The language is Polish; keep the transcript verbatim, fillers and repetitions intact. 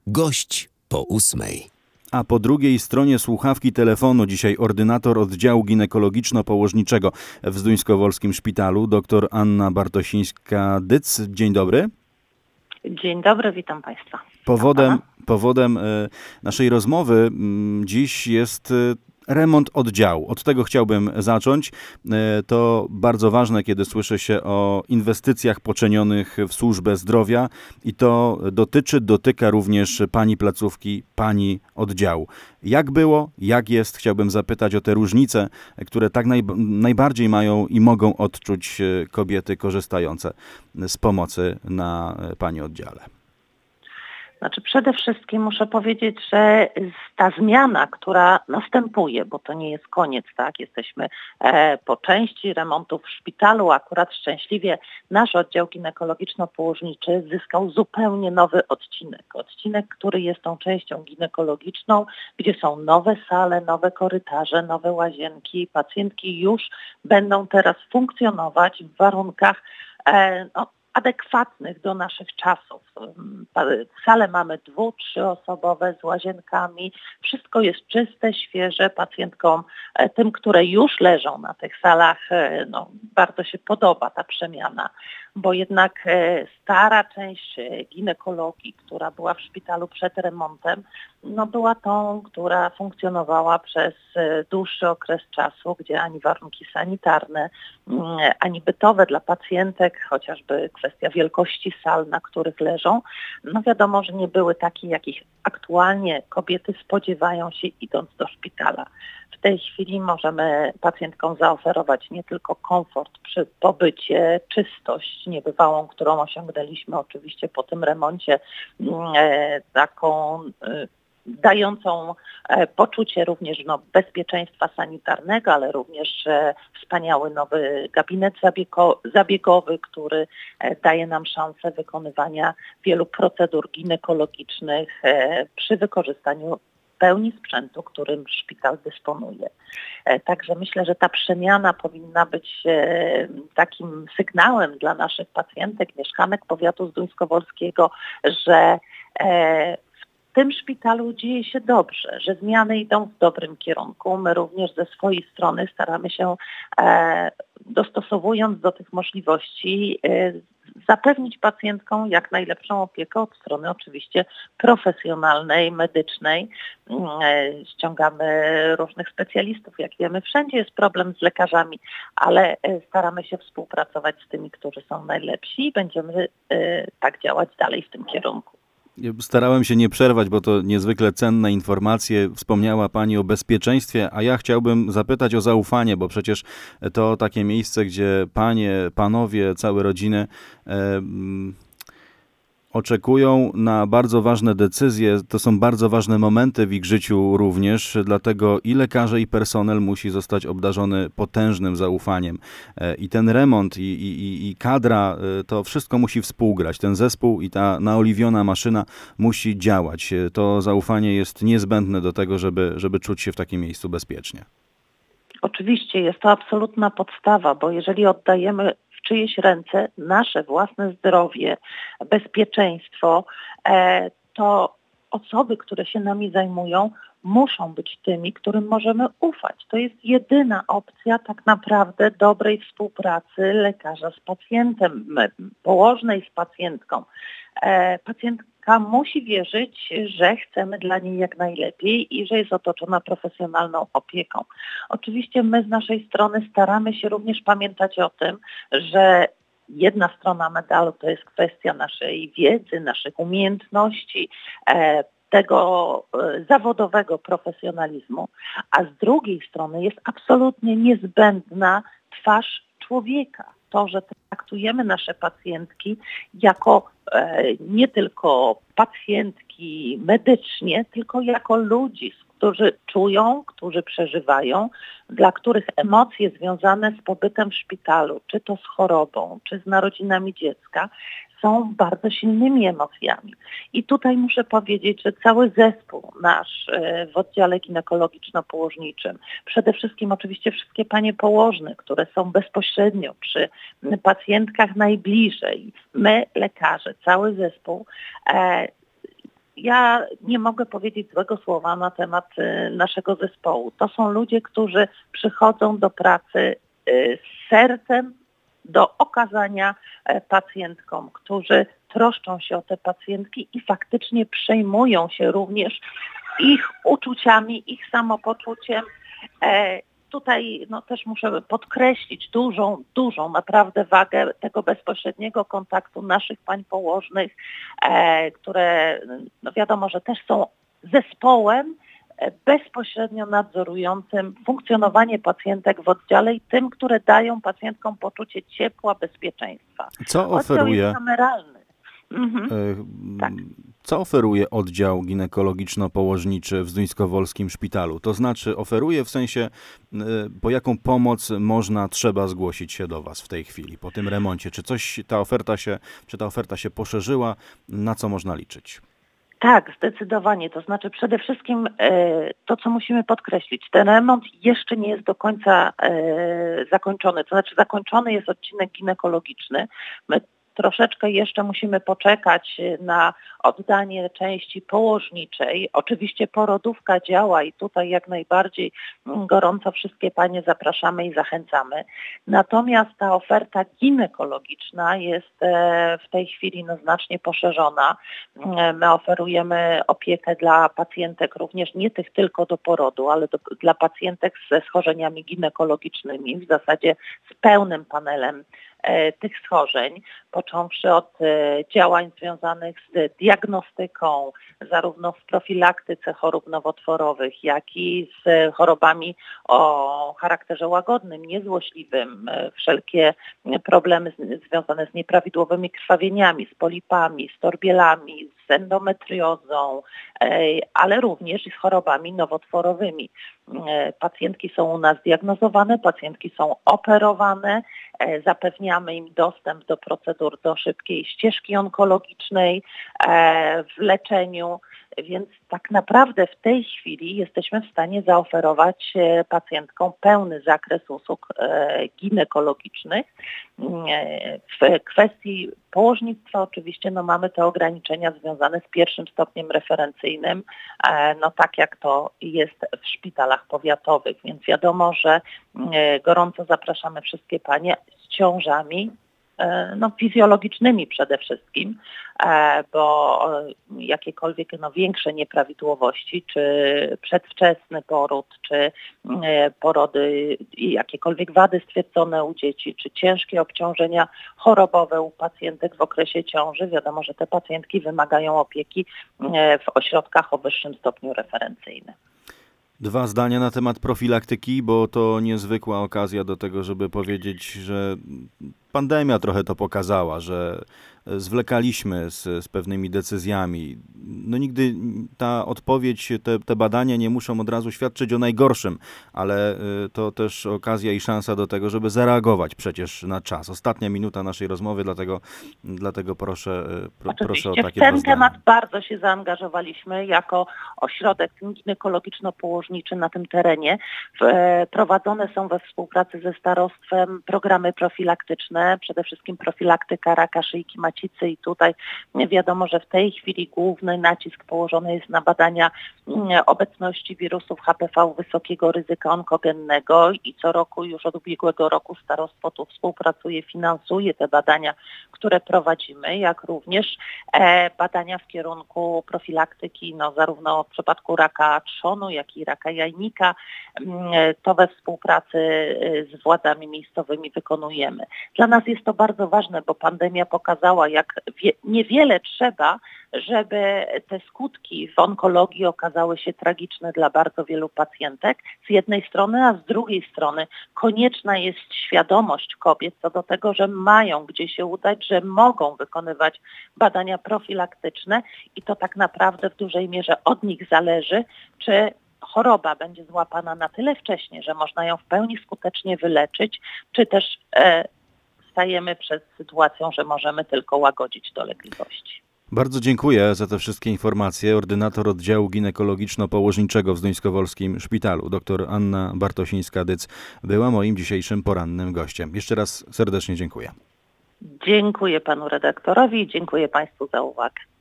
Gość po ósmej. A po drugiej stronie słuchawki telefonu dzisiaj ordynator oddziału ginekologiczno-położniczego w Zduńskowolskim Szpitalu, dr Anna Bartosińska-Dyc. Dzień dobry. Dzień dobry, witam Państwa. Powodem, powodem naszej rozmowy dziś jest remont oddziału. Od tego chciałbym zacząć. To bardzo ważne, kiedy słyszy się o inwestycjach poczynionych w służbę zdrowia i to dotyczy, dotyka również pani placówki, pani oddziału. Jak było, jak jest? Chciałbym zapytać o te różnice, które tak naj, najbardziej mają i mogą odczuć kobiety korzystające z pomocy na pani oddziale. Znaczy przede wszystkim muszę powiedzieć, że ta zmiana, która następuje, bo to nie jest koniec, tak? Jesteśmy e, po części remontu w szpitalu, akurat szczęśliwie nasz oddział ginekologiczno-położniczy zyskał zupełnie nowy odcinek. Odcinek, który jest tą częścią ginekologiczną, gdzie są nowe sale, nowe korytarze, nowe łazienki. Pacjentki już będą teraz funkcjonować w warunkach e, no, adekwatnych do naszych czasów. Sale mamy dwu-, trzyosobowe z łazienkami. Wszystko jest czyste, świeże. Pacjentkom, tym, które już leżą na tych salach, no, bardzo się podoba ta przemiana, bo jednak stara część ginekologii, która była w szpitalu przed remontem, no była tą, która funkcjonowała przez dłuższy okres czasu, gdzie ani warunki sanitarne, ani bytowe dla pacjentek, chociażby kwestia wielkości sal, na których leżą, no wiadomo, że nie były takie, jakich aktualnie kobiety spodziewają się, idąc do szpitala. W tej chwili możemy pacjentkom zaoferować nie tylko komfort przy pobycie, czystość niebywałą, którą osiągnęliśmy oczywiście po tym remoncie, e, taką e, dającą e, poczucie również no, bezpieczeństwa sanitarnego, ale również e, wspaniały nowy gabinet zabiego, zabiegowy, który e, daje nam szansę wykonywania wielu procedur ginekologicznych e, przy wykorzystaniu pełni sprzętu, którym szpital dysponuje. E, także myślę, że ta przemiana powinna być e, takim sygnałem dla naszych pacjentek, mieszkanek powiatu zduńskowolskiego, że e, w tym szpitalu dzieje się dobrze, że zmiany idą w dobrym kierunku. My również ze swojej strony staramy się, e, dostosowując do tych możliwości, e, zapewnić pacjentkom jak najlepszą opiekę od strony oczywiście profesjonalnej, medycznej. E, ściągamy różnych specjalistów. Jak wiemy, wszędzie jest problem z lekarzami, ale e, staramy się współpracować z tymi, którzy są najlepsi i będziemy e, tak działać dalej w tym kierunku. Starałem się nie przerwać, bo to niezwykle cenne informacje. Wspomniała Pani o bezpieczeństwie, a ja chciałbym zapytać o zaufanie, bo przecież to takie miejsce, gdzie panie, panowie, całe rodziny e, oczekują na bardzo ważne decyzje. To są bardzo ważne momenty w ich życiu również, dlatego i lekarze, i personel musi zostać obdarzony potężnym zaufaniem. I ten remont, i, i, i kadra, to wszystko musi współgrać. Ten zespół i ta naoliwiona maszyna musi działać. To zaufanie jest niezbędne do tego, żeby, żeby czuć się w takim miejscu bezpiecznie. Oczywiście jest to absolutna podstawa, bo jeżeli oddajemy w czyjeś ręce nasze własne zdrowie, bezpieczeństwo, to osoby, które się nami zajmują, muszą być tymi, którym możemy ufać. To jest jedyna opcja tak naprawdę dobrej współpracy lekarza z pacjentem, położnej z pacjentką. Pacjentka musi wierzyć, że chcemy dla niej jak najlepiej i że jest otoczona profesjonalną opieką. Oczywiście my z naszej strony staramy się również pamiętać o tym, że jedna strona medalu to jest kwestia naszej wiedzy, naszych umiejętności, tego zawodowego profesjonalizmu, a z drugiej strony jest absolutnie niezbędna twarz człowieka. To, że traktujemy nasze pacjentki jako e, nie tylko pacjentki medycznie, tylko jako ludzi, którzy czują, którzy przeżywają, dla których emocje związane z pobytem w szpitalu, czy to z chorobą, czy z narodzinami dziecka, są bardzo silnymi emocjami. I tutaj muszę powiedzieć, że cały zespół nasz w oddziale ginekologiczno-położniczym, przede wszystkim oczywiście wszystkie panie położne, które są bezpośrednio przy pacjentkach najbliżej, my lekarze, cały zespół, ja nie mogę powiedzieć złego słowa na temat y, naszego zespołu. To są ludzie, którzy przychodzą do pracy y, z sercem do okazania y, pacjentkom, którzy troszczą się o te pacjentki i faktycznie przejmują się również ich uczuciami, ich samopoczuciem. E, Tutaj no, też muszę podkreślić dużą, dużą naprawdę wagę tego bezpośredniego kontaktu naszych pań położnych, e, które no wiadomo, że też są zespołem e, bezpośrednio nadzorującym funkcjonowanie pacjentek w oddziale i tym, które dają pacjentkom poczucie ciepła, bezpieczeństwa. Co Oddział oferuje? jest kameralny. Mhm. E, Tak. Co oferuje oddział ginekologiczno-położniczy w Zduńskowolskim Szpitalu? To znaczy oferuje w sensie, e, po jaką pomoc można, trzeba zgłosić się do Was w tej chwili, po tym remoncie? Czy coś, ta oferta się, czy ta oferta się poszerzyła? Na co można liczyć? Tak, zdecydowanie. To znaczy przede wszystkim e, to, co musimy podkreślić, ten remont jeszcze nie jest do końca e, zakończony. To znaczy zakończony jest odcinek ginekologiczny. My troszeczkę jeszcze musimy poczekać na oddanie części położniczej. Oczywiście porodówka działa i tutaj jak najbardziej gorąco wszystkie panie zapraszamy i zachęcamy. Natomiast ta oferta ginekologiczna jest w tej chwili no, znacznie poszerzona. My oferujemy opiekę dla pacjentek również nie tych tylko do porodu, ale do, dla pacjentek ze schorzeniami ginekologicznymi, w zasadzie z pełnym panelem tych schorzeń, począwszy od działań związanych z diagnostyką, zarówno w profilaktyce chorób nowotworowych, jak i z chorobami o charakterze łagodnym, niezłośliwym, wszelkie problemy związane z nieprawidłowymi krwawieniami, z polipami, z torbielami, z endometriozą, ale również i z chorobami nowotworowymi. Pacjentki są u nas diagnozowane, pacjentki są operowane, zapewniamy im dostęp do procedur, do szybkiej ścieżki onkologicznej w leczeniu, więc tak naprawdę w tej chwili jesteśmy w stanie zaoferować pacjentkom pełny zakres usług ginekologicznych. W kwestii położnictwa oczywiście no, mamy te ograniczenia związane z pierwszym stopniem referencyjnym, no tak jak to jest w szpitalach powiatowych, więc wiadomo, że gorąco zapraszamy wszystkie panie z ciążami, no, fizjologicznymi przede wszystkim, bo jakiekolwiek no, większe nieprawidłowości, czy przedwczesny poród, czy porody, jakiekolwiek wady stwierdzone u dzieci, czy ciężkie obciążenia chorobowe u pacjentek w okresie ciąży, wiadomo, że te pacjentki wymagają opieki w ośrodkach o wyższym stopniu referencyjnym. Dwa zdania na temat profilaktyki, bo to niezwykła okazja do tego, żeby powiedzieć, że pandemia trochę to pokazała, że zwlekaliśmy z, z pewnymi decyzjami. No nigdy ta odpowiedź, te, te badania nie muszą od razu świadczyć o najgorszym, ale to też okazja i szansa do tego, żeby zareagować przecież na czas. Ostatnia minuta naszej rozmowy, dlatego, dlatego proszę, pro, proszę o takie w ten dwa zdania. temat bardzo się zaangażowaliśmy jako ośrodek ginekologiczno-położniczy na tym terenie. Prowadzone są we współpracy ze starostwem programy profilaktyczne, przede wszystkim profilaktyka raka szyjki macicy i tutaj wiadomo, że w tej chwili główny nacisk położony jest na badania obecności wirusów H P V wysokiego ryzyka onkogennego i co roku, już od ubiegłego roku starostwo tu współpracuje, finansuje te badania, które prowadzimy, jak również badania w kierunku profilaktyki, no zarówno w przypadku raka trzonu, jak i raka jajnika. To we współpracy z władzami miejscowymi wykonujemy. Dla nas jest to bardzo ważne, bo pandemia pokazała, jak wie, niewiele trzeba, żeby te skutki w onkologii okazały się tragiczne dla bardzo wielu pacjentek z jednej strony, a z drugiej strony konieczna jest świadomość kobiet co do tego, że mają gdzie się udać, że mogą wykonywać badania profilaktyczne i to tak naprawdę w dużej mierze od nich zależy, czy choroba będzie złapana na tyle wcześnie, że można ją w pełni skutecznie wyleczyć, czy też e, stajemy przed sytuacją, że możemy tylko łagodzić dolegliwości. Bardzo dziękuję za te wszystkie informacje. Ordynator oddziału ginekologiczno-położniczego w Zduńskowolskim Szpitalu, dr Anna Bartosińska-Dyc, była moim dzisiejszym porannym gościem. Jeszcze raz serdecznie dziękuję. Dziękuję panu redaktorowi i dziękuję państwu za uwagę.